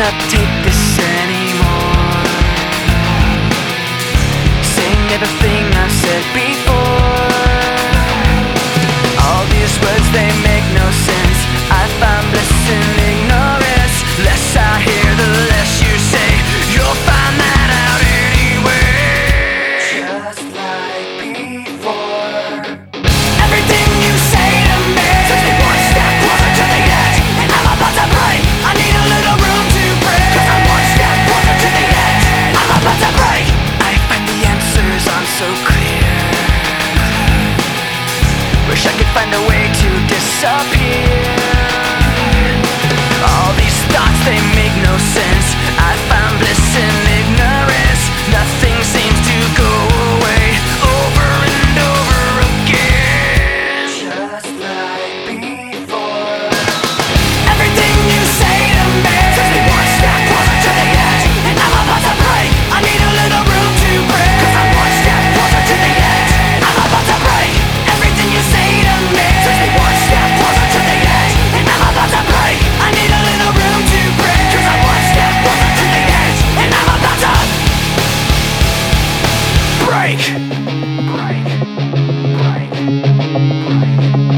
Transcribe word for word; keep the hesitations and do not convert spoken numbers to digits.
cannot take this anymore. Saying everything I've said before. All these words, they make no sense. I find bliss in ignorance. Less I hear, the less you say. You'll find that out anyway. Just like before. Everything you say to me takes me one step closer to the edge, and I'm about to break. I need a little room to break, 'cause I'm one step closer to the edge. I'm about to break. I find the answers aren't so clear. Wish I could find a way to disappear. All these thoughts, they make no sense. I found bliss in ignorance. Nothing seems to go away. Over and over again. Just like before. Everything you say to me takes me one step closer to the edge, and I'm about to break. I need a little room to break, 'cause I'm one step closer to the edge. I'm about to break. Everything you say to me takes me one step closer to the edge, and I'm about to break. I need a little room to break, 'cause I'm one step closer to the edge, and I'm about to break. Break. Break. Break.